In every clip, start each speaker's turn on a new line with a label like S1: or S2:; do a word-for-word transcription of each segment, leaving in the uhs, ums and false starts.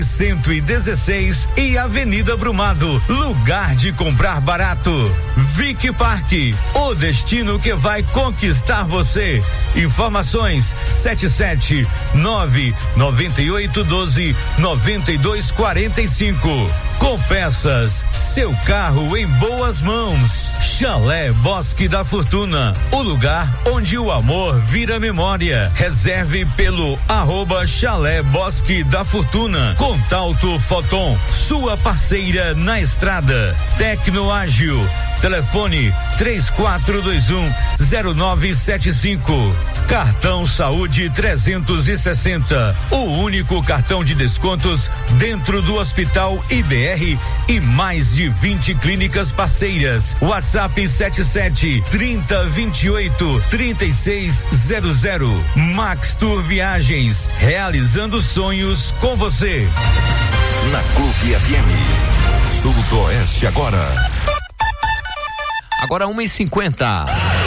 S1: cento e dezesseis e Avenida Brumado, lugar de comprar barato. Vic Parque, o destino que vai conquistar você. Informações sete sete nove nove oito um dois nove dois quatro cinco. Com peças, seu carro em boas mãos. Chalé Bosque da Fortuna, o lugar onde o amor vira memória. Reserve pelo arroba Chalé Bosque da Fortuna. Contalto Foton, sua parceira na estrada. Tecnoágil, telefone três quatro dois um zero nove sete cinco. Cartão Saúde trezentos e sessenta, o único cartão de descontos dentro do Hospital I B R e mais de vinte clínicas parceiras. WhatsApp sete sete trinta vinte e oito trinta e seis zero zero. Max Tour Viagens, realizando sonhos com você.
S2: Na Clube F M, Sudoeste agora.
S3: Agora uma e cinquenta.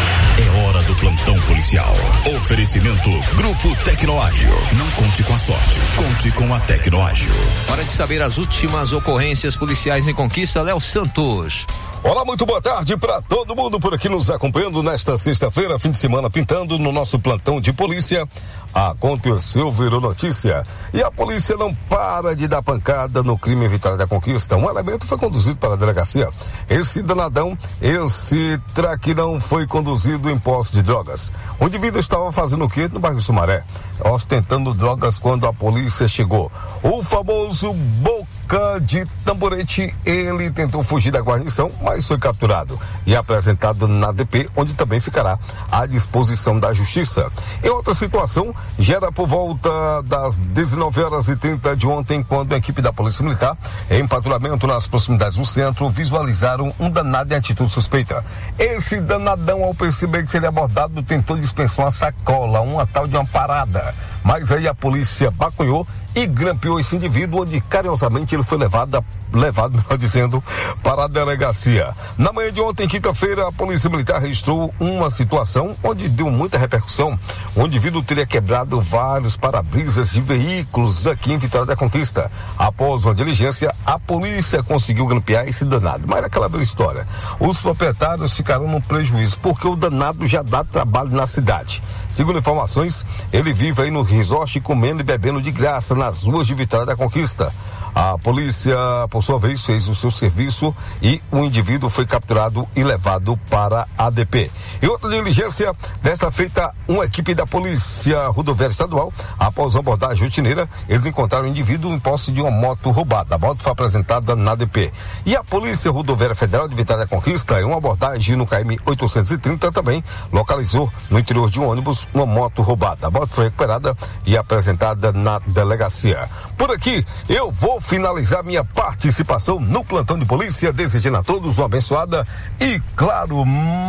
S2: É hora do plantão policial. Oferecimento Grupo Tecnoágil. Não conte com a sorte, conte com a Tecnoágil.
S3: Hora de saber as últimas ocorrências policiais em Conquista, Léo Santos.
S4: Olá, muito boa tarde para todo mundo por aqui nos acompanhando nesta sexta-feira, fim de semana pintando no nosso plantão de polícia. Aconteceu, virou notícia. E a polícia não para de dar pancada no crime em Vitória da Conquista. Um elemento foi conduzido para a delegacia. Esse danadão, esse traquinão foi conduzido em posse de drogas. O indivíduo estava fazendo o quê? No bairro Sumaré, ostentando drogas quando a polícia chegou. O famoso boca de tamborete, ele tentou fugir da guarnição, mas foi capturado e apresentado na D P, onde também ficará à disposição da justiça. Em outra situação, já era por volta das dezenove horas e trinta de ontem, quando a equipe da Polícia Militar, em patrulhamento nas proximidades do centro, visualizaram um danado em atitude suspeita. Esse danadão, ao perceber que seria abordado, tentou dispensar uma sacola, uma tal de uma parada. Mas aí a polícia bacunhou e grampeou esse indivíduo, onde carinhosamente ele foi levado, levado, melhor dizendo, para a delegacia. Na manhã de ontem, quinta-feira, a Polícia Militar registrou uma situação onde deu muita repercussão. O indivíduo teria quebrado vários para-brisas de veículos aqui em Vitória da Conquista. Após uma diligência, a polícia conseguiu grampear esse danado. Mas aquela velha história, os proprietários ficaram no prejuízo, porque o danado já dá trabalho na cidade. Segundo informações, ele vive aí no resort comendo e bebendo de graça nas ruas de Vitória da Conquista. A polícia, por sua vez, fez o seu serviço e o indivíduo foi capturado e levado para a D P. Em outra diligência, desta feita, uma equipe da Polícia Rodoviária Estadual, após uma abordagem rotineira, eles encontraram o indivíduo em posse de uma moto roubada. A moto foi apresentada na D P. E a Polícia Rodoviária Federal de Vitória da Conquista, em uma abordagem no K M oitocentos e trinta, também localizou no interior de um ônibus uma moto roubada. A moto foi recuperada e apresentada na delegacia. Por aqui, eu vou finalizar minha participação no plantão de polícia, desejando a todos uma abençoada e, claro,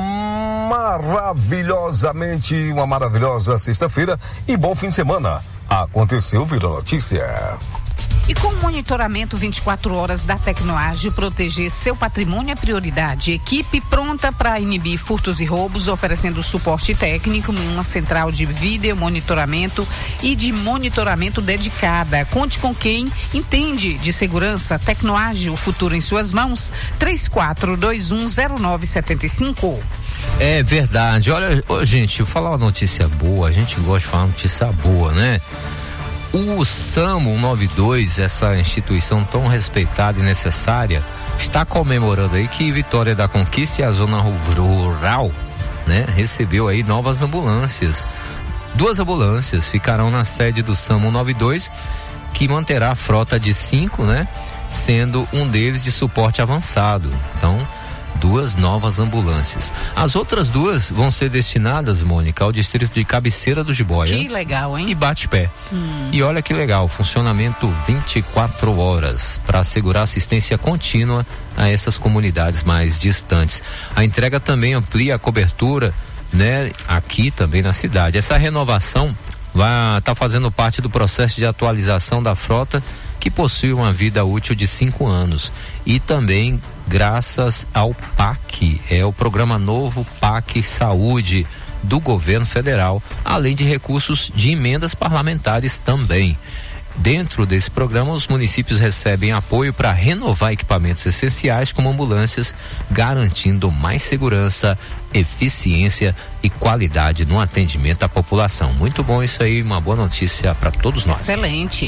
S4: maravilhosamente, uma maravilhosa sexta-feira e bom fim de semana. Aconteceu, virou notícia.
S5: E com o monitoramento vinte e quatro horas da Tecnoágil, proteger seu patrimônio é prioridade. Equipe pronta para inibir furtos e roubos, oferecendo suporte técnico em uma central de vídeo monitoramento e de monitoramento dedicada. Conte com quem entende de segurança. Tecnoágil, o futuro em suas mãos. três quatro dois um zero nove sete cinco.
S3: É verdade. Olha, oh, gente, eu vou falar uma notícia boa. A gente gosta de falar notícia boa, né? O SAMU cento e noventa e dois, essa instituição tão respeitada e necessária, está comemorando aí que Vitória da Conquista e a zona rural, né, recebeu aí novas ambulâncias. Duas ambulâncias ficarão na sede do SAMU cento e noventa e dois, que manterá a frota de cinco, né, sendo um deles de suporte avançado. Então, duas novas ambulâncias. As outras duas vão ser destinadas, Mônica, ao distrito de Cabeceira do Jiboia.
S5: Que legal, hein?
S3: E Bate-Pé. Hum. E olha que legal, funcionamento vinte e quatro horas para assegurar assistência contínua a essas comunidades mais distantes. A entrega também amplia a cobertura, né, aqui também na cidade. Essa renovação vai estar tá fazendo parte do processo de atualização da frota, que possui uma vida útil de cinco anos. E também graças ao P A C, é o programa novo P A C Saúde do governo federal, além de recursos de emendas parlamentares também. Dentro desse programa, os municípios recebem apoio para renovar equipamentos essenciais como ambulâncias, garantindo mais segurança, eficiência e qualidade no atendimento à população. Muito bom isso aí, uma boa notícia para todos nós.
S5: Excelente.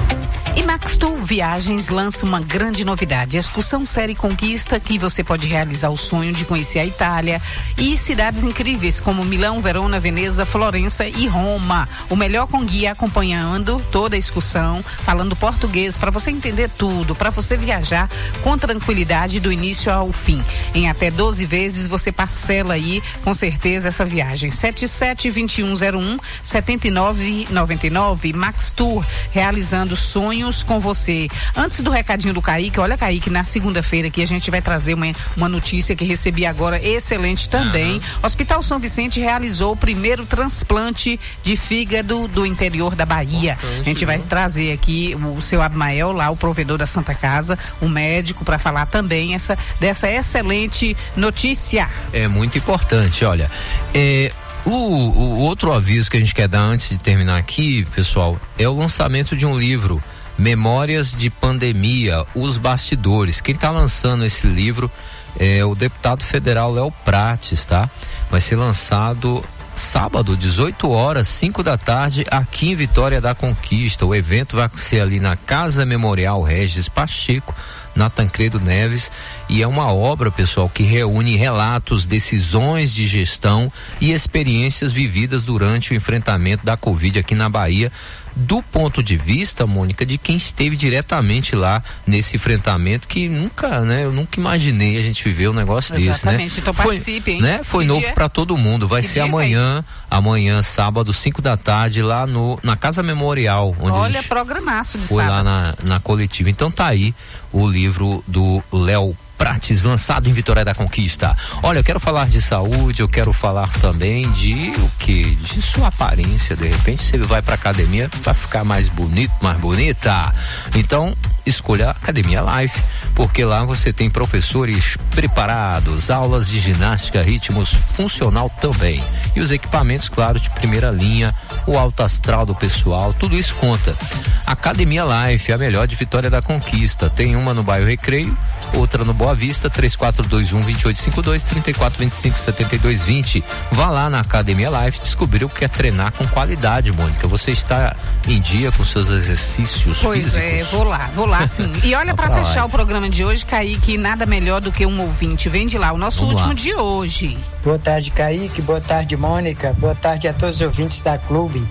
S5: E Maxtour Viagens lança uma grande novidade, a excursão série Conquista, que você pode realizar o sonho de conhecer a Itália e cidades incríveis como Milão, Verona, Veneza, Florença e Roma. O melhor com guia acompanhando toda a excursão, falando português, para você entender tudo, para você viajar com tranquilidade do início ao fim. Em até doze vezes você parcela aí, com certeza, essa viagem. sete sete dois um zero um sete nove nove nove, Maxtour, realizando sonhos com você. Antes do recadinho do Kaique, olha, Kaique, na segunda-feira aqui a gente vai trazer uma, uma notícia que recebi agora, excelente também. Uhum. Hospital São Vicente realizou o primeiro transplante de fígado do interior da Bahia. A gente vai trazer aqui o, o seu Abmael, lá o provedor da Santa Casa, um médico, para falar também essa, dessa excelente notícia.
S3: É muito importante, olha, é, O, o outro aviso que a gente quer dar antes de terminar aqui, pessoal, é o lançamento de um livro, Memórias de Pandemia, Os Bastidores. Quem está lançando esse livro é o deputado federal Léo Prates, tá? Vai ser lançado sábado, dezoito horas, cinco da tarde, aqui em Vitória da Conquista. O evento vai ser ali na Casa Memorial Regis Pacheco, na Tancredo Neves, e é uma obra, pessoal, que reúne relatos, decisões de gestão e experiências vividas durante o enfrentamento da Covid aqui na Bahia, do ponto de vista, Mônica, de quem esteve diretamente lá nesse enfrentamento, que nunca, né, eu nunca imaginei a gente viver um negócio desse, né?
S5: Exatamente, então participe, hein?
S3: Né? Foi
S5: que
S3: novo
S5: dia?
S3: Para todo mundo, vai
S5: que
S3: ser amanhã, amanhã, sábado, cinco da tarde, lá no, na Casa Memorial, onde
S5: Olha,
S3: a gente
S5: programaço de
S3: foi
S5: sábado.
S3: lá na, na coletiva. Então tá aí o livro do Léo Prates, lançado em Vitória da Conquista. Olha, eu quero falar de saúde, eu quero falar também de o quê? De sua aparência. De repente você vai pra academia pra ficar mais bonito, mais bonita. Então, escolha a Academia Life, porque lá você tem professores preparados, aulas de ginástica, ritmos funcional também. E os equipamentos, claro, de primeira linha, o alto astral do pessoal, tudo isso conta. Academia Life, a melhor de Vitória da Conquista. Tem uma no bairro Recreio, outra no Boa Vista, três quatro dois um, dois oito cinco dois, três quatro dois cinco, sete dois dois zero. Vá lá na Academia Life descobrir o que é treinar com qualidade, Mônica. Você está em dia com seus exercícios
S5: pois
S3: físicos?
S5: Pois é, vou lá, vou lá sim. E olha, para fechar lá. O programa de hoje, Kaique, nada melhor do que um ouvinte. Vem de lá, o nosso Vamos último lá. De hoje.
S6: Boa tarde, Kaique. Boa tarde, Mônica. Boa tarde a todos os ouvintes da Clube.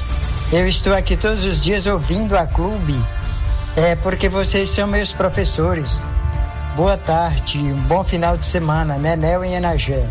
S6: Eu estou aqui todos os dias ouvindo a Clube, é porque vocês são meus professores. Boa tarde, um bom final de semana, né, Nel e Enagé.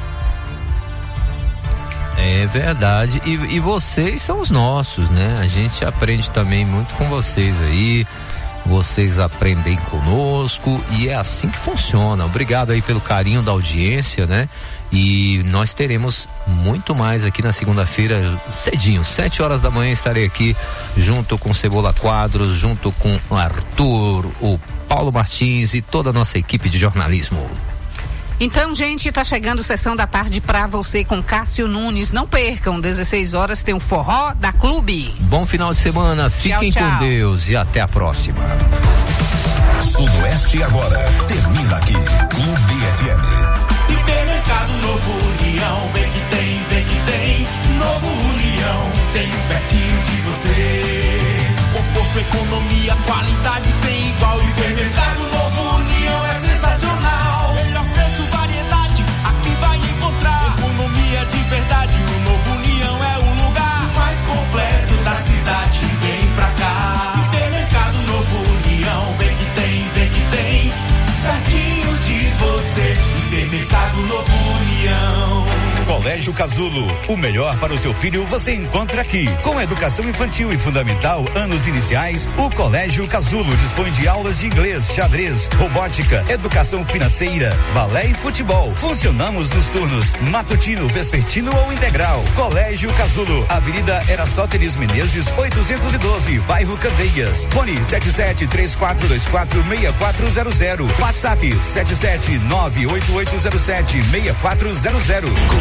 S3: É verdade, e, e vocês são os nossos, né? A gente aprende também muito com vocês aí, vocês aprendem conosco e é assim que funciona. Obrigado aí pelo carinho da audiência, né? E nós teremos muito mais aqui na segunda-feira, cedinho, sete horas da manhã estarei aqui junto com Cebola Quadros, junto com o Arthur, o Paulo Martins e toda a nossa equipe de jornalismo.
S5: Então, gente, tá chegando Sessão da Tarde pra você com Cássio Nunes. Não percam, dezesseis horas tem o Forró da Clube.
S3: Bom final de semana, fiquem
S5: tchau, tchau.
S3: com Deus e até a próxima.
S2: Sudoeste agora termina aqui, Clube F M.
S7: Hipermercado Novo União, vem que tem, vem que tem. Novo União, tem um pertinho de você. Conforto, economia, qualidade sem igual. Hipermercado Novo União é sensacional. Melhor preço, variedade, aqui vai encontrar. Economia de verdade, o Novo União é o lugar mais completo da cidade. Vem pra cá. Hipermercado Novo União, vem que tem, vem que tem. Pertinho de você. Hipermercado Novo União.
S1: Colégio Casulo, o melhor para o seu filho você encontra aqui. Com educação infantil e fundamental, anos iniciais, o Colégio Casulo dispõe de aulas de inglês, xadrez, robótica, educação financeira, balé e futebol. Funcionamos nos turnos matutino, vespertino ou integral. Colégio Casulo, Avenida Erastóteles Menezes, oitocentos e doze, bairro Candeias. Fone sete sete três quatro dois quatro seis quatro zero zero. WhatsApp sete sete nove oito oito zero sete seis quatro zero zero.
S2: Clube F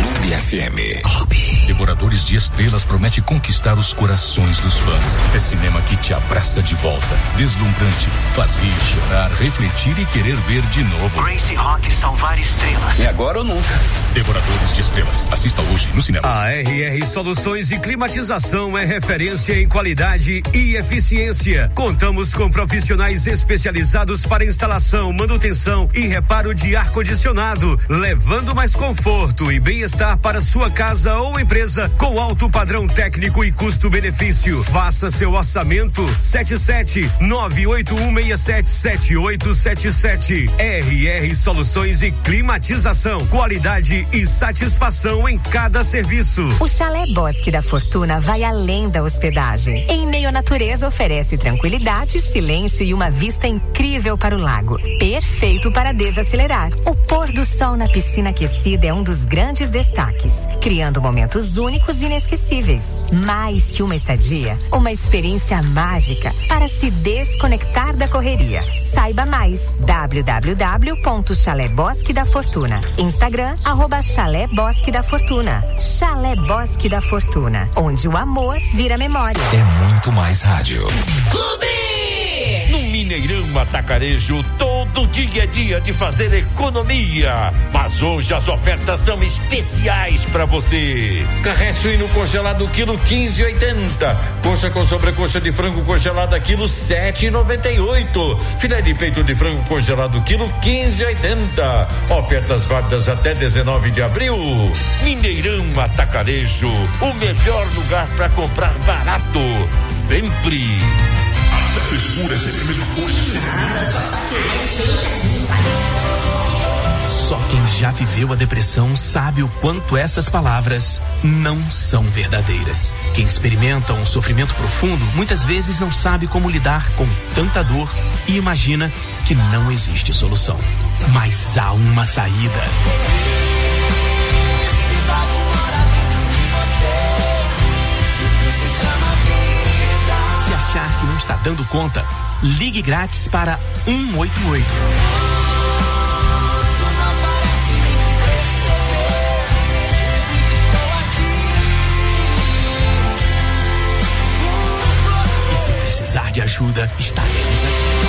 S2: F M.
S8: Devoradores de Estrelas promete conquistar os corações dos fãs. É cinema que te abraça de volta. Deslumbrante, faz rir, chorar, refletir e querer ver de novo.
S9: Gracie Rock salvar estrelas.
S8: É agora ou nunca. Devoradores de Estrelas. Assista hoje no cinema.
S1: A R R Soluções e Climatização é referência em qualidade e eficiência. Contamos com profissionais especializados para instalação, manutenção e reparo de ar-condicionado, levando mais conforto e bem-estar para sua casa ou empresa com alto padrão técnico e custo-benefício. Faça seu orçamento sete sete nove oito um seis sete sete oito sete sete. R R Soluções e Climatização, qualidade e satisfação em cada serviço.
S10: O Chalé Bosque da Fortuna vai além da hospedagem. Em meio à natureza, oferece tranquilidade, silêncio e uma vista incrível para o lago. Perfeito para desacelerar. O pôr do sol na piscina aquecida é um dos grandes destaques, criando momentos únicos e inesquecíveis. Mais que uma estadia, uma experiência mágica para se desconectar da correria. Saiba mais. w w w ponto chalé bosque da fortuna. Instagram, arroba Chalé Bosque da Fortuna. Chalé Bosque da Fortuna, onde o amor vira memória.
S2: É muito mais rádio.
S11: Clube! No Mineirão Atacarejo, todo dia é dia de fazer economia. Mas hoje as ofertas são especiais para você. Carré suíno congelado quilo quinze e oitenta. Coxa com sobrecoxa de frango congelada quilo sete e noventa e oito. Filé de peito de frango congelado quilo quinze e oitenta. Ofertas válidas até dezenove de abril. Mineirão Atacarejo, o melhor lugar para comprar barato, sempre.
S12: Essa frescura é sempre a mesma coisa.
S13: Só quem já viveu a depressão sabe o quanto essas palavras não são verdadeiras. Quem experimenta um sofrimento profundo muitas vezes não sabe como lidar com tanta dor e imagina que não existe solução. Mas há uma saída. Se achar que não está dando conta, ligue grátis para um oito oito. E se precisar de ajuda, estaremos aqui.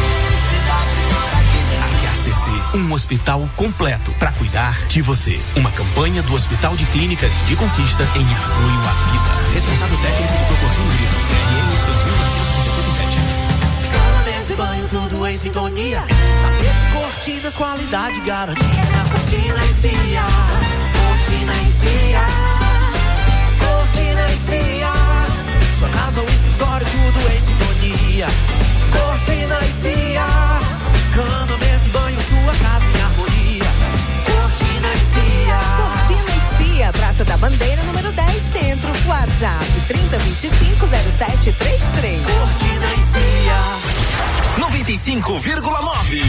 S13: H C C, um hospital completo para cuidar de você. Uma campanha do Hospital de Clínicas de Conquista em apoio à vida. Responsável técnico do Proconzinho Grito, C R M seis mil novecentos e setenta e sete.
S7: Cama, mesa e banho, tudo em sintonia. Tapetes, cortinas, qualidade, garantia. Na Cortina e Cia, Cortina e Cia, Cortina e Cia. Sua casa ou escritório, tudo em sintonia. Cortina e Cia, cama, mesa e banho, sua casa em harmonia. Cortina e Cia.
S14: Cortina e Cia, Praça da Bandeira, número dez, Centro. WhatsApp trinta, vinte e cinco, zero sete trinta e três.
S7: Cortina e Cia.
S15: noventa e cinco vírgula nove.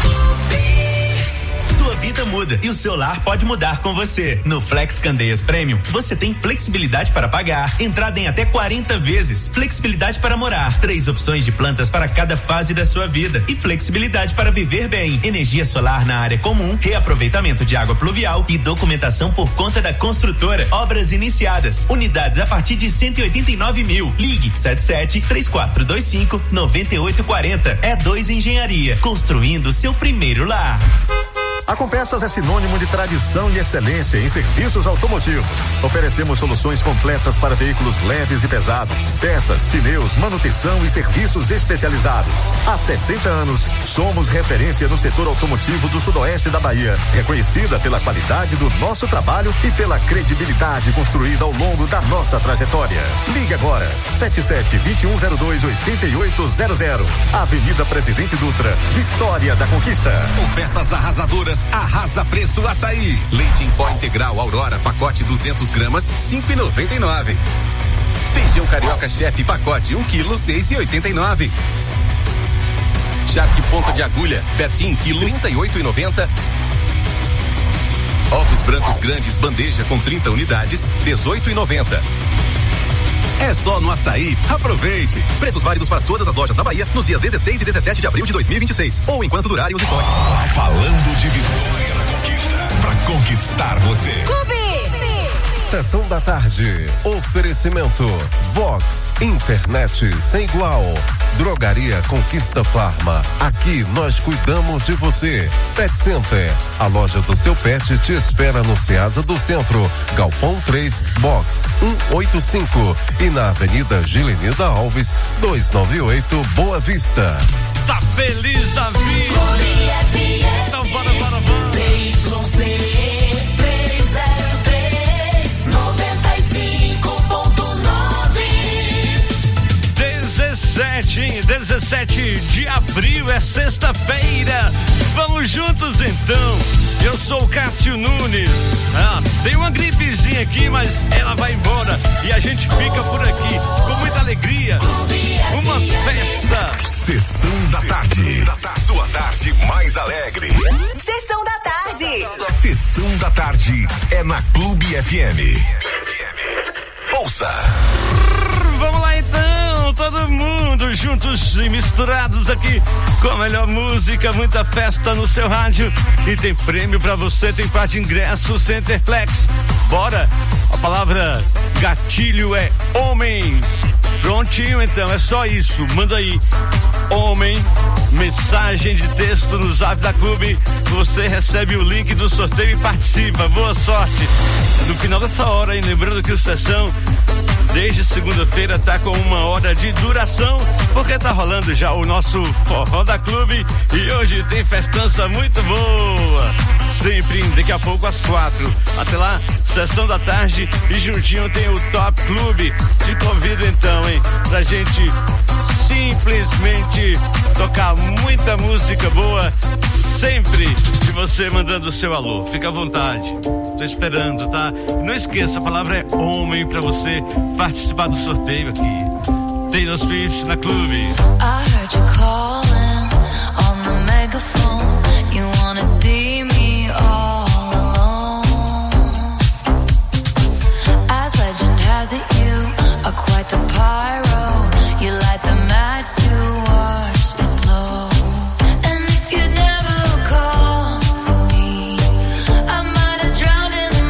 S15: Sua vida muda e o seu lar pode mudar com você. No Flex Candeias Premium, você tem flexibilidade para pagar, entrada em até quarenta vezes, flexibilidade para morar, três opções de plantas para cada fase da sua vida e flexibilidade para viver bem. Energia solar na área comum, reaproveitamento de água pluvial e documentação por conta da construtora. Obras iniciadas. Unidades a partir de cento e oitenta e nove mil. Ligue sete sete, três quatro dois cinco, nove oito quatro zero. É dois Engenharia, construindo seu primeiro lar.
S16: A Compeças é sinônimo de tradição e excelência em serviços automotivos. Oferecemos soluções completas para veículos leves e pesados, peças, pneus, manutenção e serviços especializados. Há sessenta anos, somos referência no setor automotivo do sudoeste da Bahia, reconhecida pela qualidade do nosso trabalho e pela credibilidade construída ao longo da nossa trajetória. Ligue agora, sete sete, dois um zero dois, oito oito zero zero. Avenida Presidente Dutra, Vitória da Conquista.
S2: Ofertas arrasadoras. Arrasa Preço Açaí. Leite em pó integral Aurora, pacote duzentas gramas, cinco e noventa e nove. Feijão carioca chefe, pacote um quilo, seis e oitenta e nove. Charque ponta de agulha, Bertin, quilo, trinta e oito e noventa. Ovos brancos grandes, bandeja com trinta unidades, dezoito e noventa. É só no Açaí. Aproveite. Preços válidos para todas as lojas da Bahia nos dias dezesseis e dezessete de abril de dois mil e vinte e seis ou enquanto durarem os estoques. Falando de vitória na conquista, pra conquistar você.
S14: Clube!
S17: Sessão da tarde. Oferecimento Vox, internet sem igual. Drogaria Conquista Farma. Aqui nós cuidamos de você. Pet Center. A loja do seu pet te espera no Ceasa do Centro. Galpão três, box cento e oitenta e cinco. E na Avenida Gilenilda Alves, duzentos e noventa e oito, Boa Vista.
S18: Tá feliz da vida. Então bora, bora, bora.
S7: C Y C trezentos e três, noventa e cinco ponto nove.
S18: dezessete, dezessete de abril é sexta-feira. Vamos juntos então. Eu sou o Cássio Nunes. Ah, tem uma gripezinha aqui, mas ela vai embora e a gente fica por aqui com muita alegria. Uma festa.
S2: Sessão da tarde. Sua tarde mais alegre.
S14: Sessão da tarde.
S2: Sessão da tarde é na Clube F M. Ouça.
S18: Vamos lá então, todo mundo juntos e misturados aqui com a melhor música, muita festa no seu rádio e tem prêmio pra você, tem par de ingresso Centerplex. Bora, a palavra gatilho é homem. Prontinho então, é só isso, manda aí, homem, mensagem de texto no Zap da Clube, você recebe o link do sorteio e participa, boa sorte. No final dessa hora, hein, lembrando que o Sessão desde segunda-feira tá com uma hora de duração, porque tá rolando já o nosso Forró da Clube e hoje tem festança muito boa. Sempre, daqui a pouco às quatro. Até lá, Sessão da tarde e juntinho tem o Top Clube. Te convido então, hein, pra gente simplesmente tocar muita música boa, sempre. E você mandando o seu alô, fica à vontade. Tô esperando, tá? Não esqueça, a palavra é homem pra você participar do sorteio aqui. Taylor Swift na Clube.
S19: I heard you calling on the megaphone. You wanna see me all alone. As legend has it, you are quite the pyro. You light the match to watch it blow. And if you'd never call for me, I might have drowned in the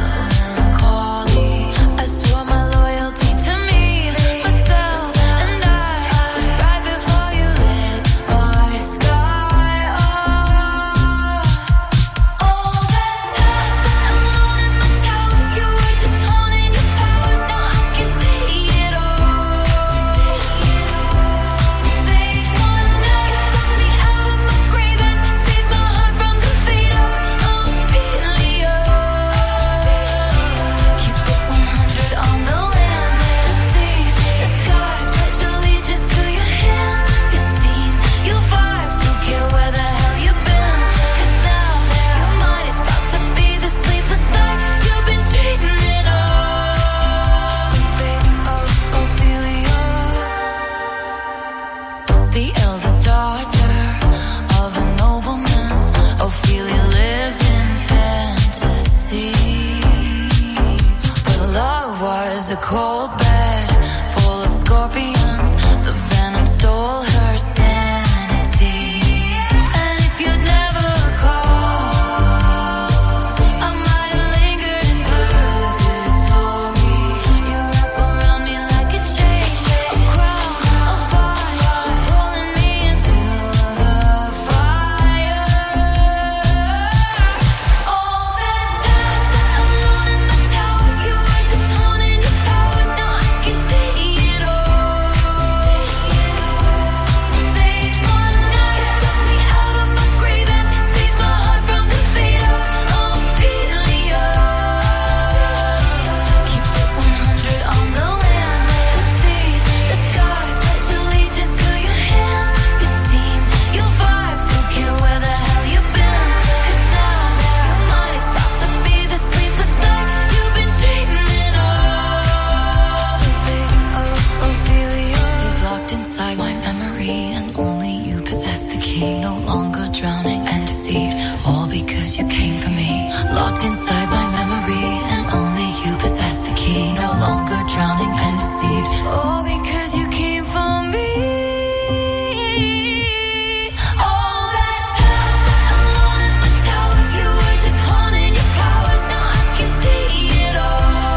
S19: melancholy. I swore my loyalty to me, myself, and I, right before you lit my sky up. All that time alone in my tower, you were just honing your powers. Now I can see it all. Late one night, you took me out of my grave and saved my heart from the fate of Ophelia. Keep it one hundred on the land. Let's see the sky, pledge allegiance to your hands, your team, your vibes. Don't care where the hell you've been, 'cause now your mind is about to be the sleepless night you've been dreaming of. The fate of Ophelia. The eldest daughter of a nobleman, Ophelia lived in fantasy. But love was a cold bed full of scorpions. The venom stole her sanity. And if you'd never call, I might have lingered in purgatory. You wrap around me like a chain, a crown, a fire, pulling me into the fire. All that time alone in my tower, you were just honing your powers. Now I can see it all. Late one night, you took me out of my grave and saved my heart from the fate of Ophelia. Keep it one hundred on the land. Let's see the sky, pledge allegiance to your hands, your team, your vibes. Don't care where the hell you've been, 'cause now your mind is about to be the sleepless night you've been dreaming of. The fate of Ophelia is locked inside my memory, and only you possess the key. No longer drowning and deceived, all because you came for me. Locked inside my memory, and only you possess the key. No longer drowning and deceived, all because you came for me. All that time alone in my tower, you were just honing your powers. Now I can see it all.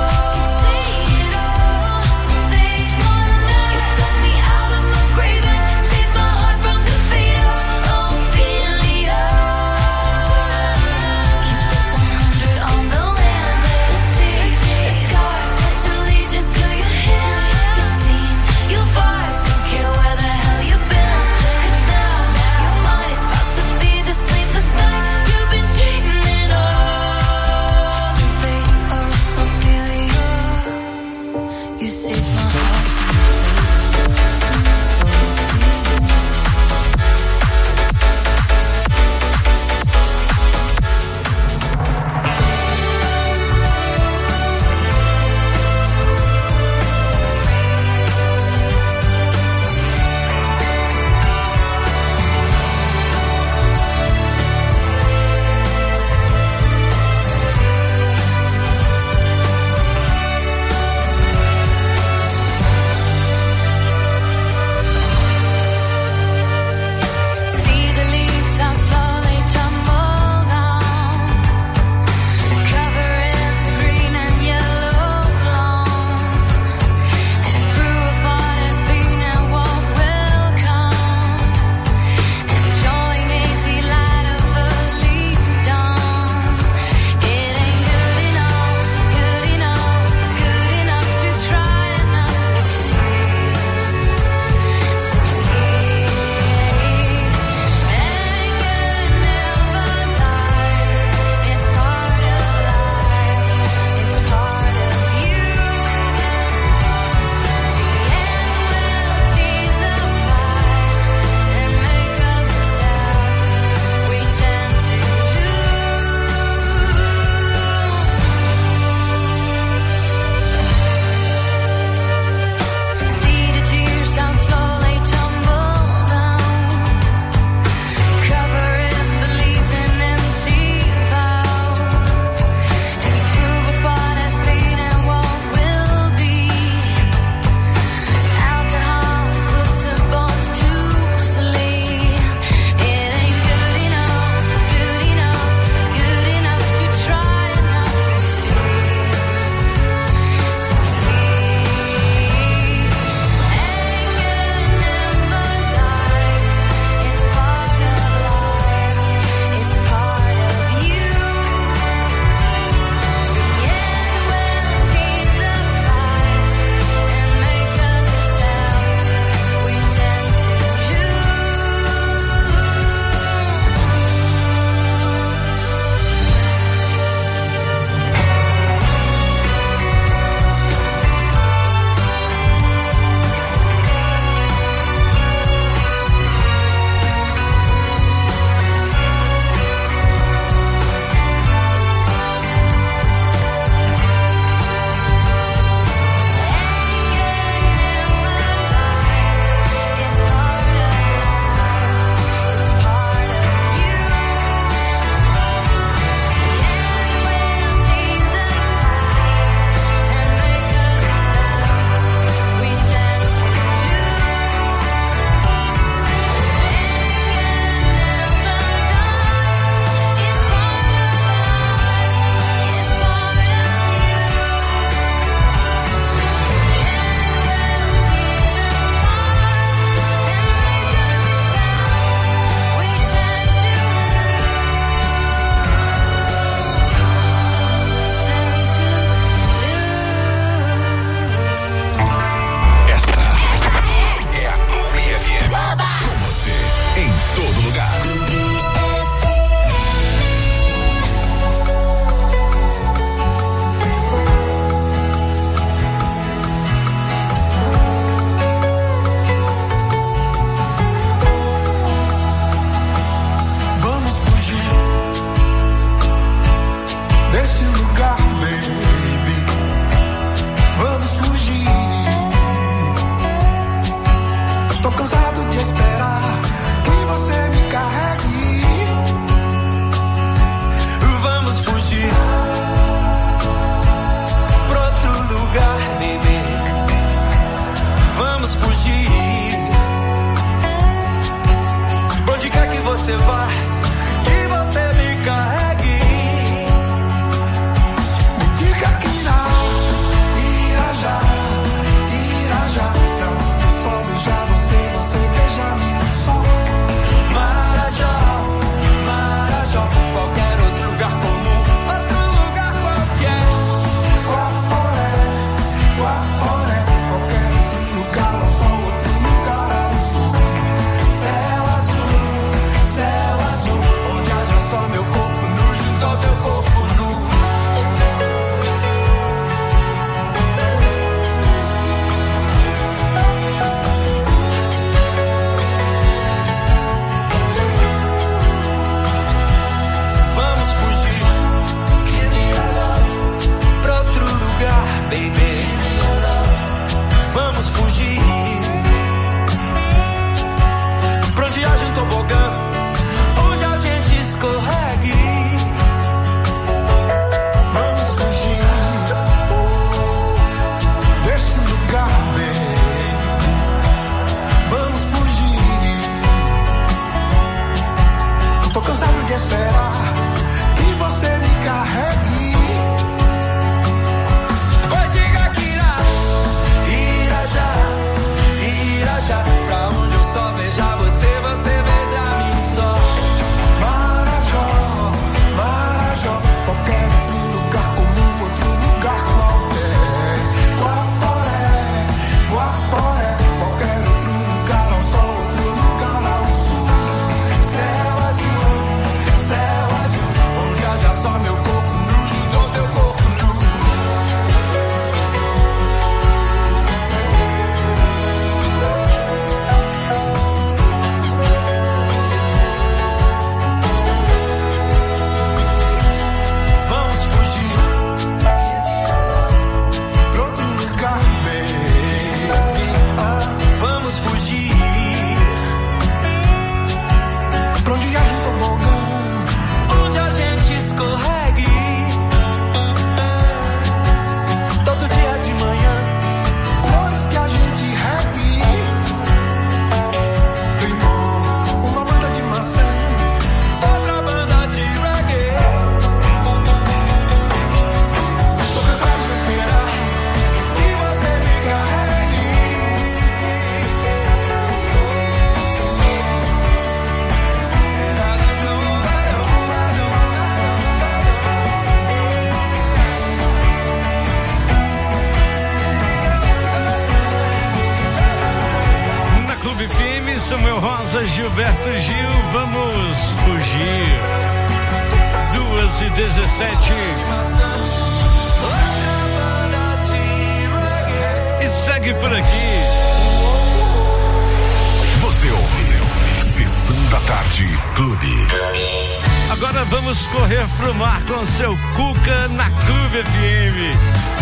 S20: você vai, que você me carregue. Me diga que não, Irajá, Irajá. Pra onde o sol veja você, você veja minha sol. Marajó, Marajó, qualquer outro lugar comum, outro lugar qualquer. Guaporé, Guaporé, qualquer outro lugar ao sol, outro lugar ao sul. Céu azul, céu azul, onde haja só meu corpo nu junto ao seu corpo nu. Vamos fugir pra outro lugar, baby. Vamos fugir pra onde haja um tobogã, onde a gente escorregue. Vamos fugir oh, desse lugar, baby. Vamos fugir. Tô cansado de esperar que você me carregue. Pois diga que irá, Irajá, Irajá. Pra onde eu só veja você, você veja mim só. Marajó, Marajó, qualquer outro lugar comum, outro lugar qualquer. Guaporé, Guaporé, qualquer outro lugar ao sol, outro lugar ao sul. Céu azul, céu azul, onde haja só meu corpo nu junto ao teu corpo nu. Vamos fugir pra outro lugar, baby. Ah, vamos fugir pra onde haja um tobogã, onde a gente escorregue. Todo dia de manhã, flores que a gente regue. Limão, uma banda de maçã, outra banda de reggae. Tô cansado de esperar que você me carregue.
S18: Na Clube F M, Samuel Rosa, Gilberto Gil, vamos fugir. Duas e dezessete. E segue por aqui.
S12: Você ouve Sessão da Tarde Clube.
S18: Agora vamos correr pro mar com seu Cuca na Clube F M.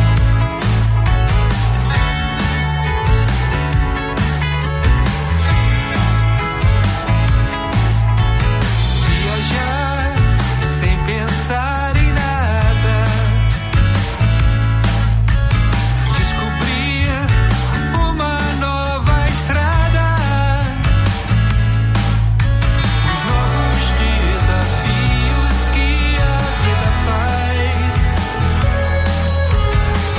S20: Viajar sem pensar em nada, descobrir uma nova estrada, os novos desafios que a vida faz.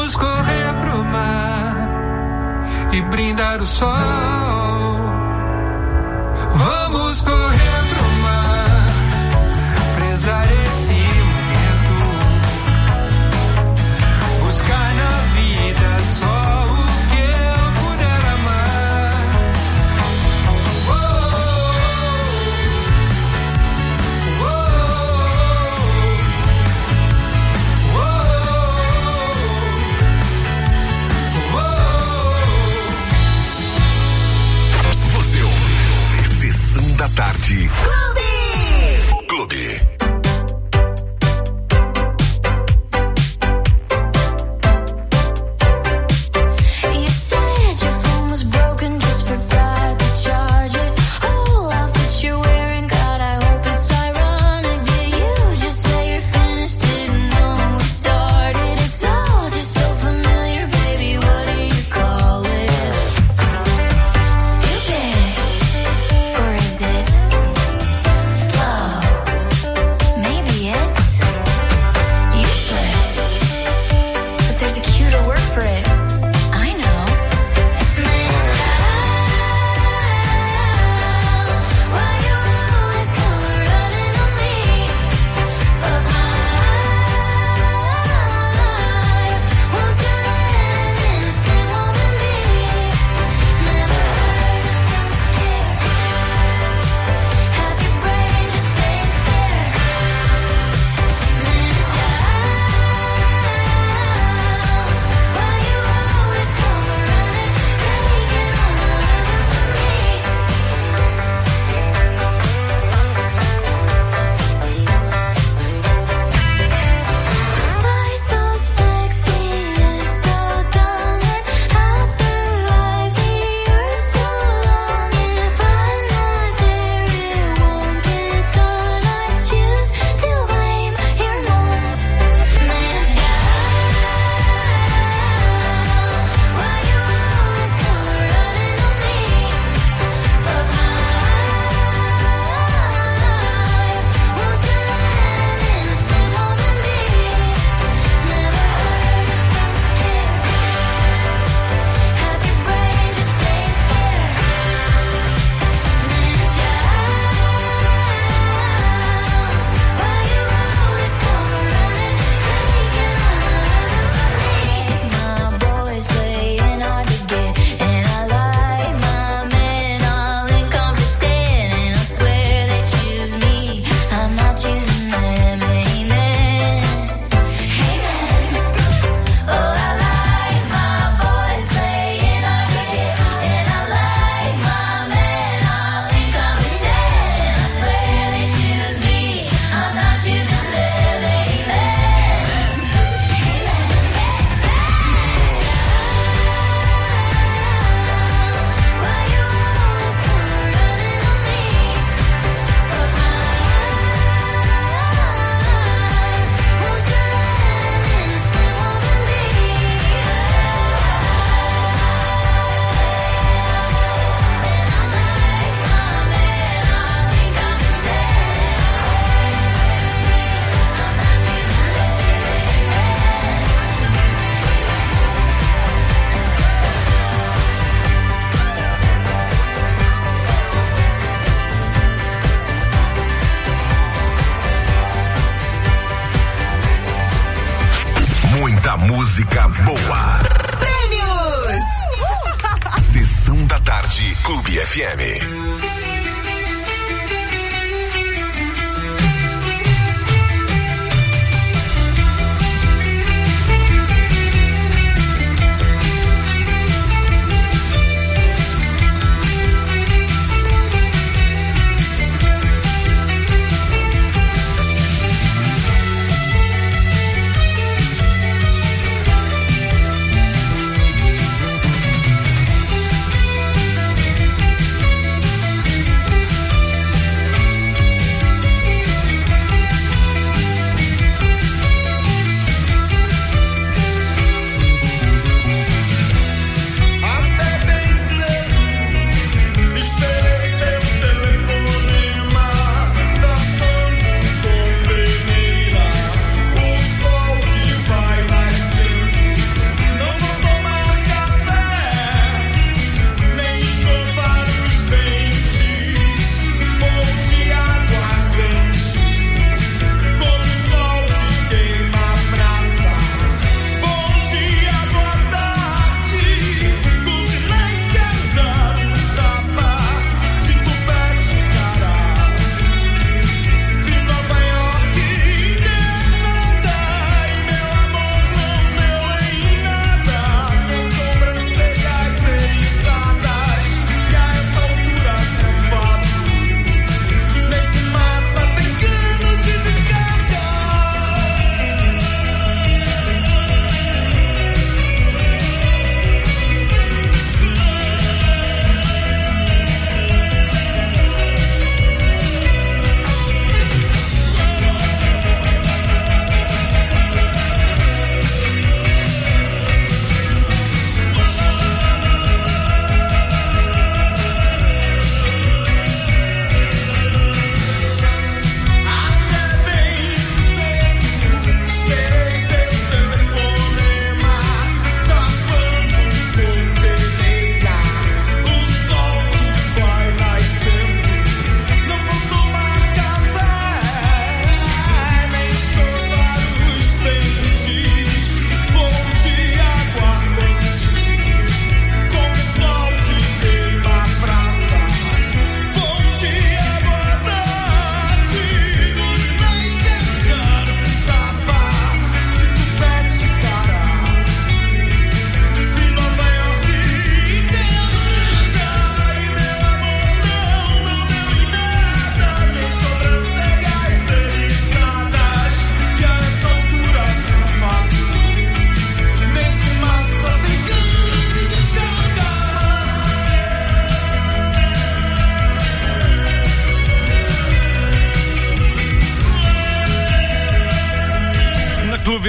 S20: Vamos correr pro mar e brindar o sol. Vamos correr pro mar, prezar esse momento, buscar na vida só o que eu puder amar. Oh, oh, oh, oh, oh.
S12: Você ouve Sessão da Tarde. Clube. Clube.
S19: You said your phone was broken, just forgot to charge it. Oh, outfit you're wearing, God, I hope it's ironic. Did you just say you're finished? Didn't know it started. It's all just so familiar, baby. What do you call it? Stupid, or is it slow? Maybe it's useless, but there's a cuter word for it. I know. Why you always come running on me? Fuck my life. Won't you let an innocent woman be? Never heard of self-care. Have your brain just stay there. Man, why you always come running, taking all my loving from me? Why so sexy, you're so dumb, and I'll survive the earth so long. If I'm not there, it won't get done. I choose to blame your mom. Man, why you always come running on me? Fuck my life. Won't you let an innocent woman be? Never heard of self-care. Have your brain just stay there. Man, why you always come running, taking all my loving from me? My boys playing hard to get, and I like my men all incompetent, and I swear they choose me, I'm not choosing them. Amen, amen. Oh, I like my boys playing hard to get, and I like my men all incompetent, and I swear they choose me, I'm not choosing them. Why you always come running on me? Fuck my life. Won't you let an innocent woman be?
S12: Muita música boa.
S14: Prêmios!
S12: Sessão da Tarde, Clube F M.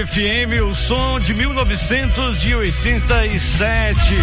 S18: F M, o som de mil novecentos e oitenta e sete.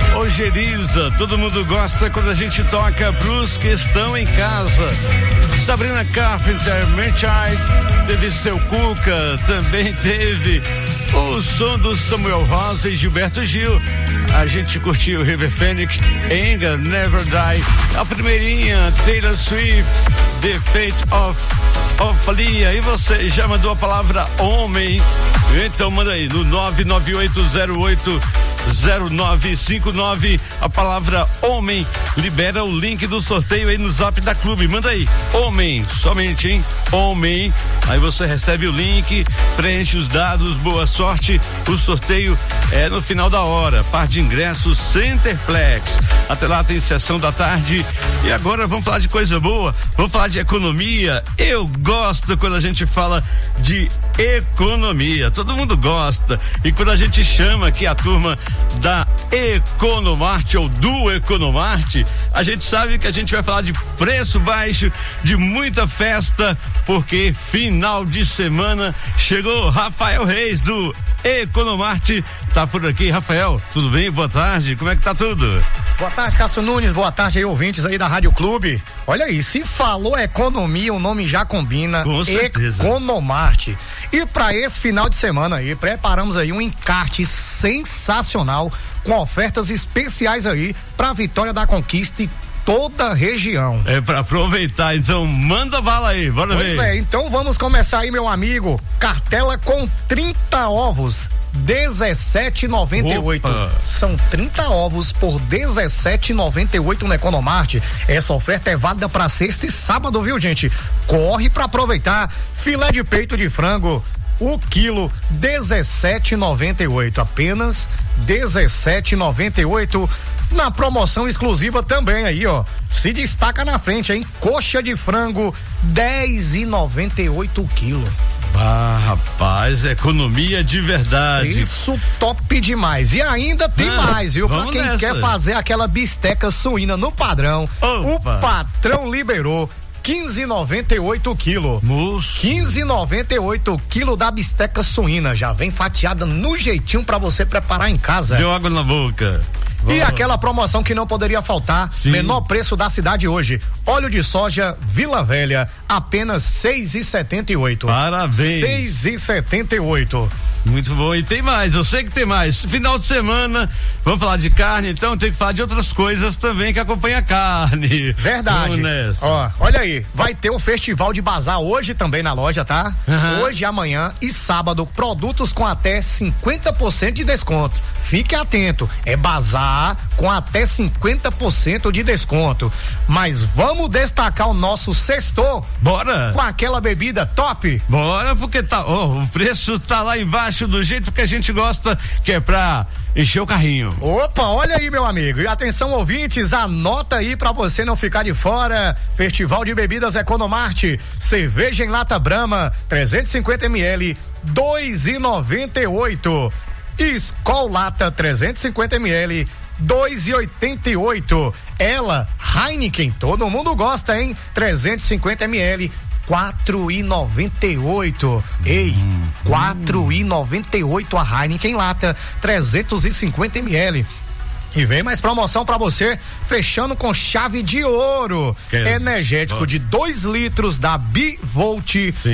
S18: Ojeriza, todo mundo gosta quando a gente toca pros que estão em casa. Sabrina Carpenter, Merchai, teve Seu Cuca, também teve o som do Samuel Rosa e Gilberto Gil. A gente curtiu River Phoenix, Enga, Never Die. A primeirinha, Taylor Swift, The Fate of Ofalia. E você já mandou a palavra homem? Então manda aí no nove nove oito zero oito zero nove cinco nove a palavra homem. Libera o link do sorteio aí no zap da Clube. Manda aí, homem, somente, hein? Homem. Aí você recebe o link, preenche os dados, boa sorte. O sorteio é no final da hora. Par de ingressos Centerplex. Até lá tem sessão da tarde. E agora vamos falar de coisa boa. Vamos falar de economia. Eu gosto quando a gente fala de economia. Todo mundo gosta. E quando a gente chama aqui a turma da Economarte ou do Economarte, a gente sabe que a gente vai falar de preço baixo, de muita festa, porque final de semana chegou. Rafael Reis do Economarte tá por aqui. Rafael, tudo bem? Boa tarde, como é que tá tudo?
S21: Boa tarde, Cássio Nunes, boa tarde aí, ouvintes aí da Rádio Clube. Olha aí, se falou economia, o nome já combina.
S18: Com certeza.
S21: Economarte. E para esse final de semana aí, preparamos aí um encarte sensacional com ofertas especiais aí para Vitória da Conquista e toda a região.
S18: É para aproveitar, então manda bala aí, bora
S21: pois
S18: ver.
S21: Pois é, então vamos começar aí, meu amigo. Cartela com trinta ovos, dezessete reais e noventa e oito centavos. São trinta ovos por dezessete reais e noventa e oito centavos no Economarte. Essa oferta é válida para sexta e sábado, viu, gente? Corre para aproveitar. Filé de peito de frango, o quilo dezessete reais e noventa e oito centavos, apenas dezessete reais e noventa e oito centavos. Na promoção exclusiva também aí, ó, se destaca na frente, hein? Coxa de frango dez reais e noventa e oito centavos o quilo.
S18: Ah, rapaz, economia de verdade.
S21: Isso top demais. E ainda tem ah, mais, viu? Pra quem nessa. quer fazer aquela bisteca suína no padrão, Opa. o patrão liberou quinze reais e noventa e oito centavos o quilo.
S18: Moço.
S21: quinze reais e noventa e oito centavos o quilo da bisteca suína. Já vem fatiada no jeitinho pra você preparar em casa.
S18: Deu água na boca.
S21: E aquela promoção que não poderia faltar, Sim. menor preço da cidade hoje. Óleo de soja Vila Velha, apenas seis reais e setenta e oito centavos.
S18: Parabéns.
S21: seis reais e setenta e oito centavos.
S18: Muito bom, e tem mais, eu sei que tem mais. Final de semana, vamos falar de carne, então tem que falar de outras coisas também que acompanha a carne.
S21: Verdade. Ó, olha aí, vai ter o Festival de Bazar hoje também na loja, tá? Uhum. Hoje, amanhã e sábado, produtos com até cinquenta por cento de desconto. Fique atento, é bazar com até cinquenta por cento de desconto. Mas vamos destacar o nosso sextor.
S18: Bora!
S21: Com aquela bebida top.
S18: Bora, porque tá, oh, o preço tá lá embaixo do jeito que a gente gosta, que é pra encher o carrinho.
S21: Opa, olha aí, meu amigo. E atenção, ouvintes, anota aí pra você não ficar de fora. Festival de Bebidas Economarte. Cerveja em lata Brahma, trezentos e cinquenta mililitros, dois reais e noventa e oito centavos. Skol Lata trezentos e cinquenta mililitros, dois reais e oitenta e oito centavos. Ela, Heineken, todo mundo gosta, hein? trezentos e cinquenta mililitros, quatro reais e noventa e oito centavos. Ei, hum, quatro reais e noventa e oito centavos a Heineken Lata, trezentos e cinquenta mililitros. E vem mais promoção pra você, fechando com chave de ouro. Que energético é? De dois litros da Bivolt,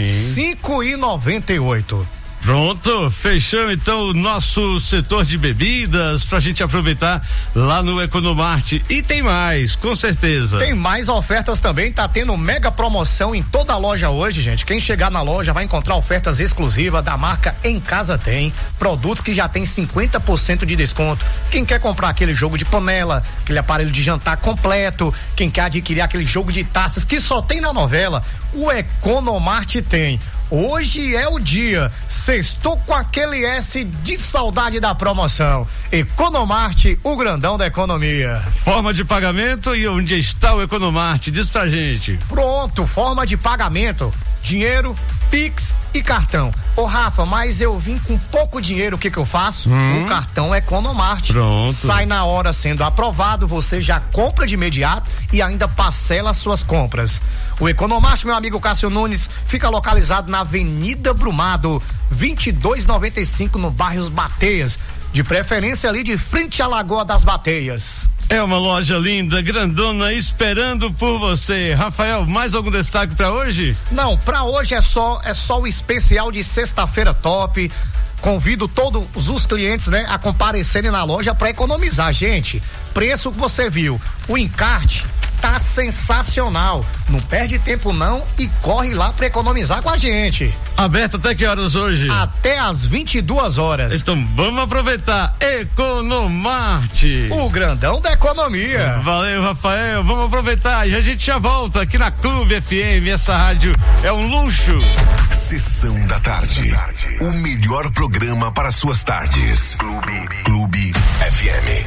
S21: cinco reais e noventa e oito centavos.
S18: Pronto, fechamos então o nosso setor de bebidas pra gente aproveitar lá no Economarte. E tem mais, com certeza.
S21: Tem mais ofertas também, tá tendo mega promoção em toda a loja hoje, gente. Quem chegar na loja vai encontrar ofertas exclusivas da marca Em Casa Tem, produtos que já tem cinquenta por cento de desconto. Quem quer comprar aquele jogo de panela, aquele aparelho de jantar completo, quem quer adquirir aquele jogo de taças que só tem na novela, o Economarte tem. Hoje é o dia, sextou com aquele S de saudade da promoção. Economarte, o grandão da economia.
S18: Forma de pagamento e onde está o Economarte? Diz pra gente.
S21: Pronto, forma de pagamento. Dinheiro, Pix e cartão. Ô Rafa, mas eu vim com pouco dinheiro, o que que eu faço?
S18: Hum.
S21: O cartão Economart.
S18: Pronto.
S21: Sai na hora sendo aprovado, você já compra de imediato e ainda parcela as suas compras. O Economart, meu amigo Cássio Nunes, fica localizado na Avenida Brumado, vinte e dois noventa e cinco, no bairro Os Bateias, de preferência ali de frente à Lagoa das Bateias.
S18: É uma loja linda, grandona, esperando por você. Rafael, mais algum destaque pra hoje?
S21: Não, pra hoje é só é só o especial de sexta-feira top. Convido todos os clientes, né, a comparecerem na loja para economizar, gente. Preço que você viu, o encarte tá sensacional. Não perde tempo não e corre lá para economizar com a gente.
S18: Aberto até que horas hoje?
S21: Até às vinte e duas horas.
S18: Então vamos aproveitar. Economarte.
S21: O grandão da economia.
S18: Valeu, Rafael. Vamos aproveitar e a gente já volta aqui na Clube F M. Essa rádio é um luxo.
S12: Sessão da tarde. O melhor programa para suas tardes. Clube, Clube F M.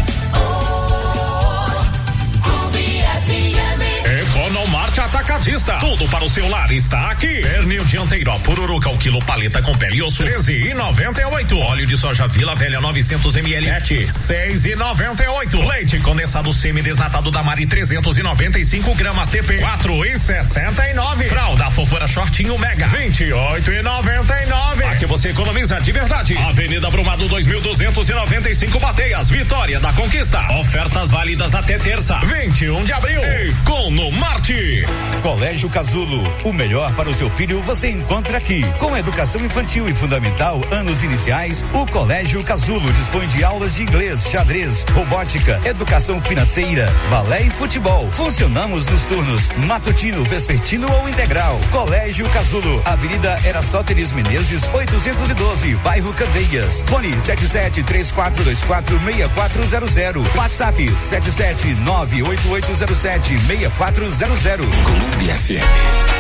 S4: Economarte Atacadista. Tudo para o celular está aqui. Pernil dianteiro pururuca o quilo, paleta com pele e osso treze e noventa e oito. Óleo de soja Vila Velha novecentos mililitros seis e noventa e oito. Leite condensado semi-desnatado da Mari trezentos e noventa e cinco gramas T P quatro e sessenta e nove. Fralda Fofura Shortinho Mega vinte e oito e noventa e nove. Aqui você economiza de verdade. Avenida Brumado dois mil duzentos e noventa e cinco, Bateias, Vitória da Conquista. Ofertas válidas até terça, vinte e um de abril. Economarte.
S1: Colégio Casulo, o melhor para o seu filho você encontra aqui. Com educação infantil e fundamental, anos iniciais, o Colégio Casulo dispõe de aulas de inglês, xadrez, robótica, educação financeira, balé e futebol. Funcionamos nos turnos matutino, vespertino ou integral. Colégio Casulo, Avenida Erastóteles Menezes, oitocentos e doze, bairro Candeias. Fone sete sete três quatro dois quatro seis quatro zero zero. WhatsApp sete sete nove oito oito zero sete seis quatro zero zero.
S12: Clube F M.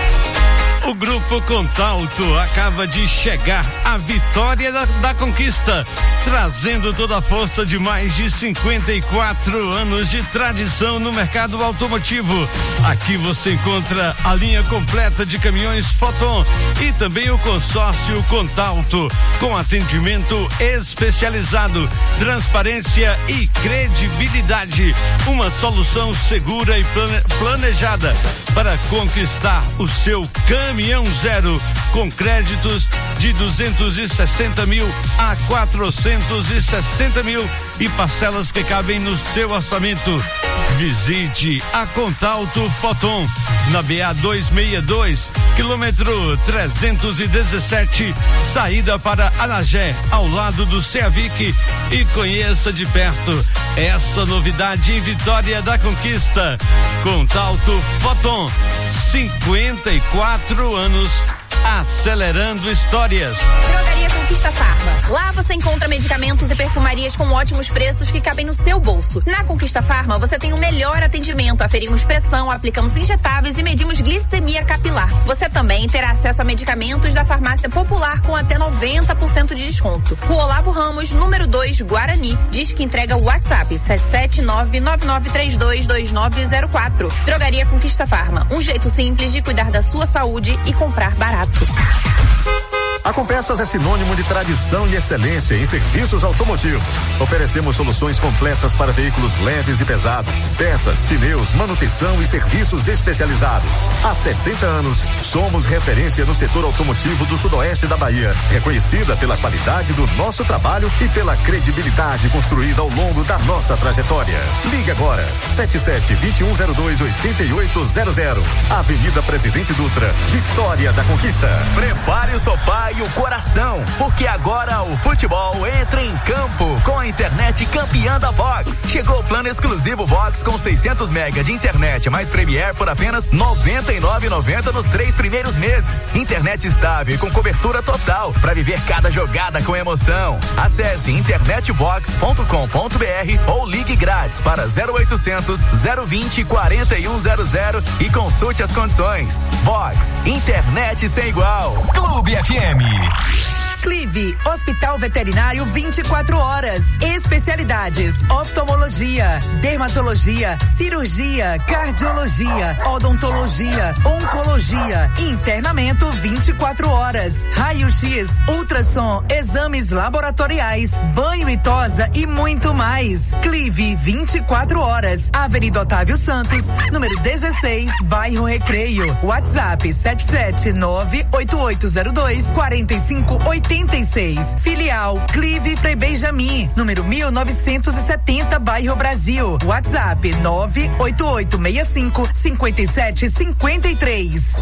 S18: O Grupo Contalto acaba de chegar à Vitória da, da Conquista, trazendo toda a força de mais de cinquenta e quatro anos de tradição no mercado automotivo. Aqui você encontra a linha completa de caminhões Foton e também o consórcio Contalto, com atendimento especializado, transparência e credibilidade. Uma solução segura e plane, planejada para conquistar o seu caminhão zero, com créditos de duzentos e sessenta mil a quatrocentos e sessenta mil e parcelas que cabem no seu orçamento. Visite a Contalto Foton na B A duzentos e sessenta e dois, quilômetro trezentos e dezessete, saída para Anagé, ao lado do Ceavic, e conheça de perto essa novidade em Vitória da Conquista. Contalto Foton, cinquenta e quatro anos acelerando histórias.
S22: Drogaria Conquista Farma. Lá você encontra medicamentos e perfumarias com ótimos preços que cabem no seu bolso. Na Conquista Farma você tem o melhor atendimento. Aferimos pressão, aplicamos injetáveis e medimos glicemia capilar. Você também terá acesso a medicamentos da farmácia popular com até noventa por cento de desconto. Rua Olavo Ramos, número dois, Guarani. Diz que entrega o WhatsApp sete sete nove nove nove três dois dois nove zero quatro. Drogaria Conquista Farma. Um jeito simples de cuidar da sua saúde e comprar barato.
S16: A Compeças é sinônimo de tradição e excelência em serviços automotivos. Oferecemos soluções completas para veículos leves e pesados, peças, pneus, manutenção e serviços especializados. Há sessenta anos, somos referência no setor automotivo do sudoeste da Bahia, reconhecida pela qualidade do nosso trabalho e pela credibilidade construída ao longo da nossa trajetória. Ligue agora, sete sete dois um zero dois oito oito zero zero. Avenida Presidente Dutra, Vitória da Conquista.
S15: Prepare o sofá e o coração, porque agora o futebol entra em campo com a internet campeã da Vox. Chegou o plano exclusivo Vox com seiscentos mega de internet mais Premier por apenas noventa e nove reais e noventa centavos nos três primeiros meses. Internet estável e com cobertura total para viver cada jogada com emoção. Acesse internet vox ponto com ponto br ou ligue grátis para zero oitocentos, zero vinte, quarenta e um zero zero e consulte as condições. Vox, internet sem igual. Clube F M.
S5: Clive, Hospital Veterinário vinte e quatro horas. Especialidades: oftalmologia, dermatologia, cirurgia, cardiologia, odontologia, oncologia, internamento vinte e quatro horas, raio-x, ultrassom, exames laboratoriais, banho e tosa e muito mais. Clive vinte e quatro horas, Avenida Otávio Santos, número dezesseis, bairro Recreio. WhatsApp sete sete nove oito oito zero dois quatro cinco oito seis. Filial Clive Frei Benjamin, número mil novecentos e setenta, bairro Brasil. WhatsApp nove oito oito seis cinco cinco sete cinco três.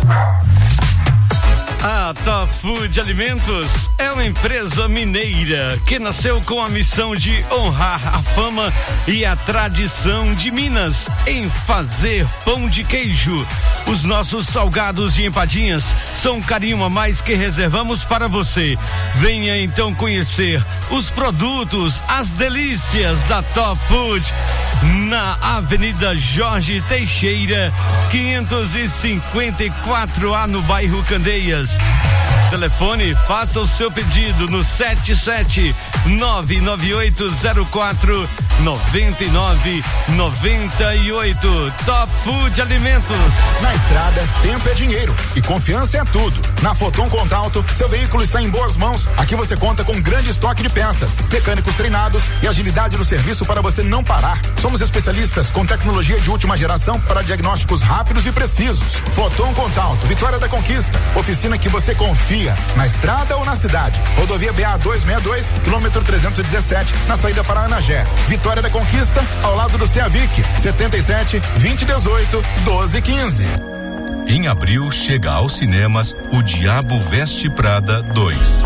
S18: A Top Food Alimentos é uma empresa mineira que nasceu com a missão de honrar a fama e a tradição de Minas em fazer pão de queijo. Os nossos salgados e empadinhas são um carinho a mais que reservamos para você. Venha então conhecer os produtos, as delícias da Top Food na Avenida Jorge Teixeira, quinhentos e cinquenta e quatro A, no bairro Candeias. Telefone, faça o seu pedido no sete sete nove nove oito zero quatro nove nove nove oito. Top Food Alimentos.
S6: Na estrada, tempo é dinheiro e confiança é tudo. Na Foton Contralto, seu veículo está em boas mãos. Aqui você conta com um grande estoque de peças, mecânicos treinados e agilidade no serviço para você não parar. Somos especialistas com tecnologia de última geração para diagnósticos rápidos e precisos. Foton Contralto, Vitória da Conquista, oficina que você confia, na estrada ou na cidade. Rodovia B A duzentos e sessenta e dois, quilômetro trezentos e dezessete, na saída para Anagé. Vitória da Conquista, ao lado do Ceavic, setenta e sete, vinte e dezoito, doze, quinze.
S8: Em abril chega aos cinemas O Diabo Veste Prada dois.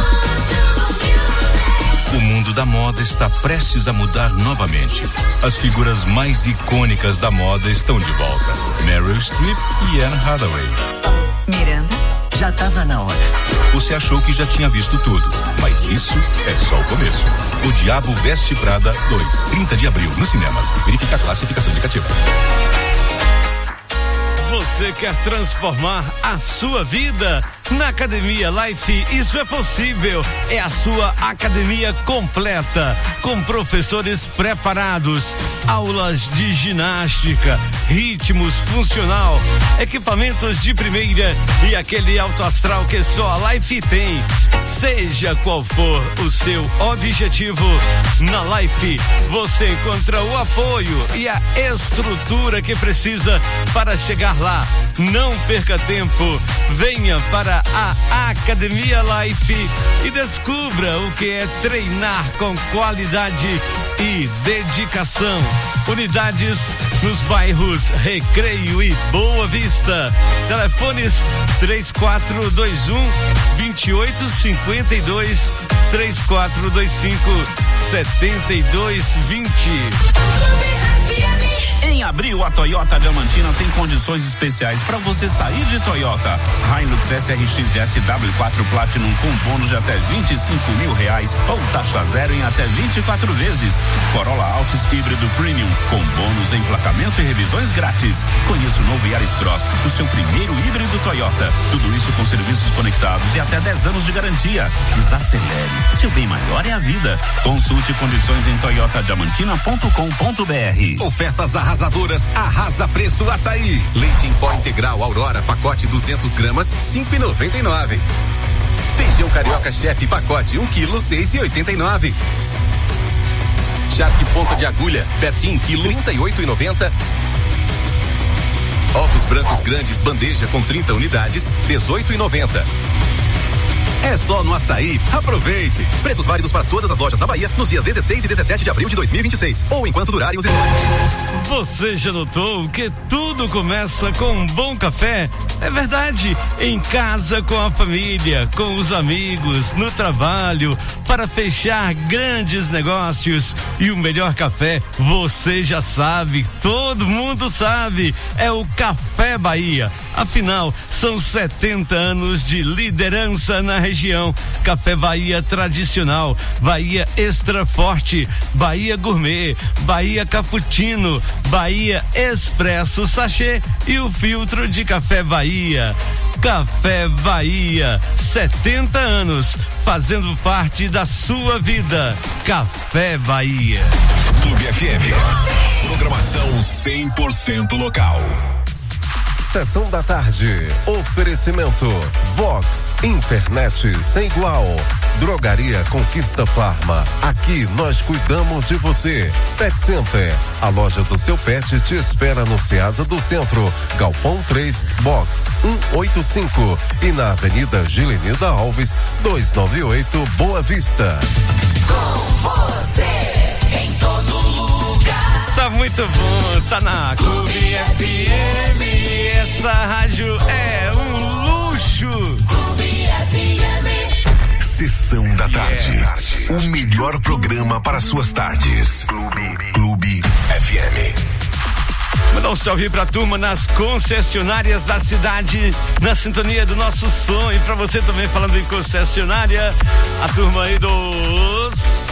S8: O mundo da moda está prestes a mudar novamente. As figuras mais icônicas da moda estão de volta. Meryl Streep e Anne Hathaway.
S5: Miranda,
S8: já estava na hora. Você achou que já tinha visto tudo, mas isso é só o começo. O Diabo Veste Prada dois, trinta de abril, nos cinemas. Verifica a classificação indicativa.
S18: Você quer transformar a sua vida? Na Academia Life, isso é possível. É a sua academia completa, com professores preparados, aulas de ginástica, ritmos funcional, equipamentos de primeira e aquele alto astral que só a Life tem. Seja qual for o seu objetivo, na Life você encontra o apoio e a estrutura que precisa para chegar lá. Não perca tempo, venha para a Academia Life e descubra o que é treinar com qualidade e dedicação. Unidades nos bairros Recreio e Boa Vista. Telefones três quatro dois um, dois oito cinco dois, três quatro dois cinco, sete dois dois zero.
S15: Em abril, a Toyota Diamantina tem condições especiais para você sair de Toyota. Hilux S R X S W quatro Platinum com bônus de até vinte e cinco mil reais ou taxa zero em até vinte e quatro vezes. Corolla Altis híbrido Premium com bônus, emplacamento e revisões grátis. Conheça o novo Yaris Cross, o seu primeiro híbrido Toyota. Tudo isso com serviços conectados e até dez anos de garantia. Desacelere, seu bem maior é a vida. Consulte condições em toyota diamantina ponto com ponto b r.
S2: Ofertas arrasadoras, arrasa preço açaí. Leite em pó integral Aurora, pacote duzentos gramas, cinco e noventa e nove. Feijão carioca chefe, pacote um quilo, seis e oitenta e nove. Charque ponta de agulha, pertinho, quilo, trinta e oito e noventa. Ovos brancos grandes, bandeja com trinta unidades, dezoito e noventa. É só no Açaí. Aproveite. Preços válidos para todas as lojas da Bahia nos dias dezesseis e dezessete de abril de dois mil e vinte e seis ou enquanto durarem os estoques.
S18: Você já notou que tudo começa com um bom café? É verdade. Em casa, com a família, com os amigos, no trabalho, para fechar grandes negócios. E o melhor café, você já sabe, todo mundo sabe, é o Café Bahia. Afinal, são setenta anos de liderança na região. Café Bahia tradicional, Bahia Extra Forte, Bahia Gourmet, Bahia Cappuccino, Bahia Expresso Sachê e o filtro de Café Bahia. Café Bahia, setenta anos, fazendo parte da sua vida. Café Bahia.
S12: Clube F M. Programação cem por cento local.
S17: Sessão da tarde. Oferecimento. Vox. Internet sem igual. Drogaria Conquista Farma. Aqui nós cuidamos de você. Pet Center. A loja do seu pet te espera no Ceasa do Centro. Galpão três, Box cento e oitenta e cinco. E na Avenida Gilenilda Alves, duzentos e noventa e oito, Boa Vista.
S20: Com você em todo lugar.
S18: Tá muito bom, tá na Clube F M. Essa rádio é um luxo.
S20: Clube F M.
S12: Sessão da tarde.
S18: Yeah.
S12: O melhor programa para suas tardes. Clube, Clube F M.
S18: Mandar um salve pra turma nas concessionárias da cidade, na sintonia do nosso som. E pra você também, falando em concessionária, a turma aí dos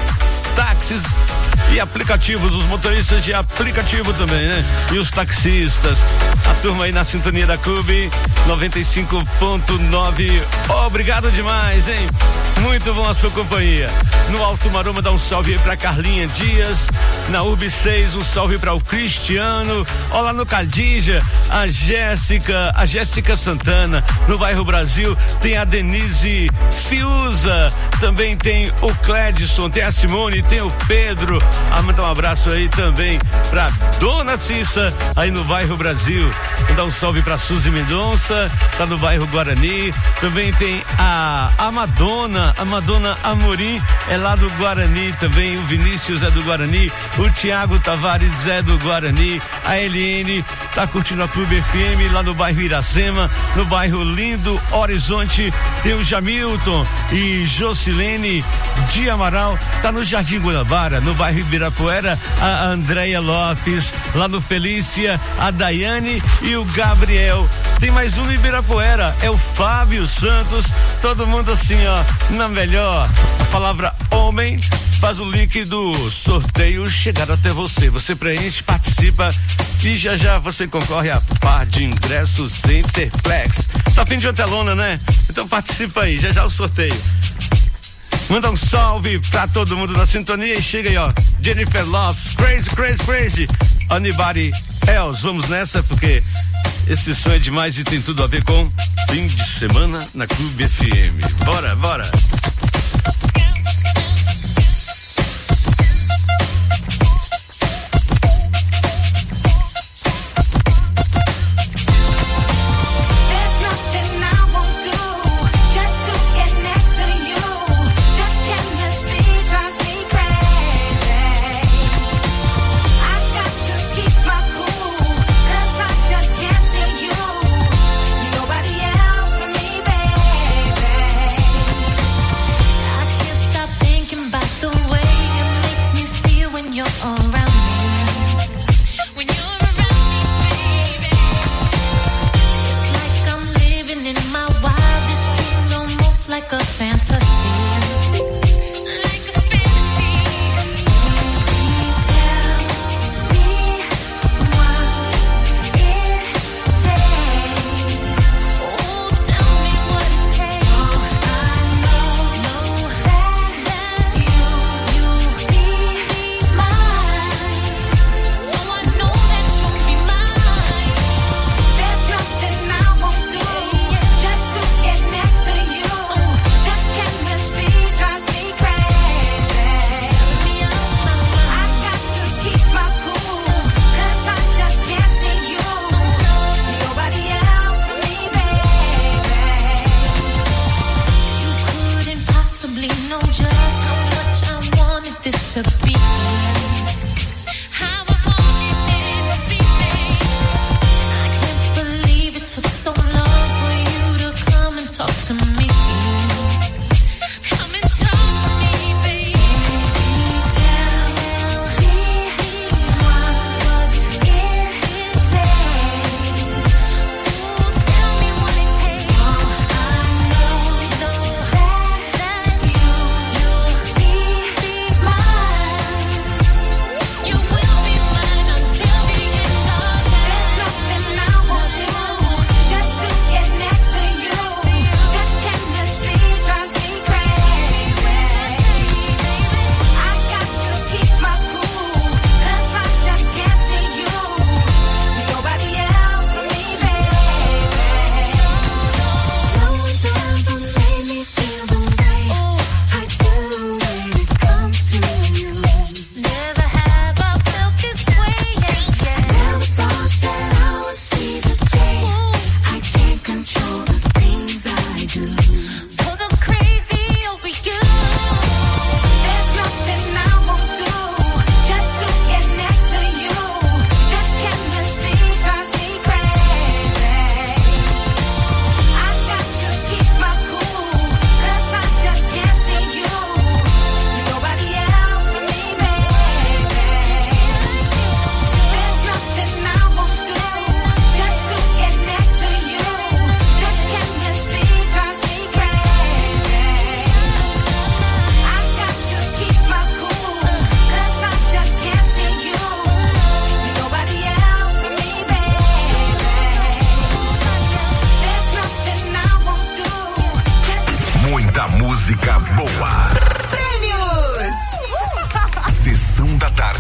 S18: táxis e aplicativos, os motoristas de aplicativo também, né? E os taxistas, a turma aí na sintonia da Clube noventa e cinco ponto nove. Obrigado demais, hein? Muito bom a sua companhia. No Alto Maroma, dá um salve aí pra Carlinha Dias. Na U B seis, um salve para o Cristiano. Olá no Cadija, a Jéssica, a Jéssica Santana. No bairro Brasil tem a Denise Fiuza, também tem o Cledson, tem a Simone, tem o Pedro. Ah, mandar um abraço aí também pra Dona Cissa, aí no bairro Brasil. Mandar um salve pra Suzy Mendonça, tá no bairro Guarani. Também tem a, a Madonna, a Madonna Amorim, é lá do Guarani também. O Vinícius é do Guarani, o Tiago Tavares é do Guarani, a Eliane tá curtindo a Clube F M lá no bairro Iracema. No bairro Lindo Horizonte tem o Jamilton e Jocilene de Amaral, tá no Jardim Guanabara. No bairro Ibirapuera, a Andréia Lopes. Lá no Felícia, a Daiane e o Gabriel. Tem mais um no Ibirapuera, é o Fábio Santos. Todo mundo assim, ó, na melhor. A palavra homem faz o link do sorteio chegar até você. Você preenche, participa e já já você concorre a par de ingressos Centerplex. Tá fim de uma telona, né? Então participa aí, já já o sorteio. Manda um salve pra todo mundo na sintonia e chega aí, ó. Jennifer Lopes, crazy, crazy, crazy. Anybody else? Vamos nessa, porque esse som é demais e tem tudo a ver com fim de semana na Clube F M. Bora, bora.
S19: Come and talk to me. Come and talk to me.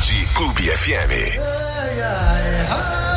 S12: Tarde, Clube F M.
S21: Ai, ai, ai.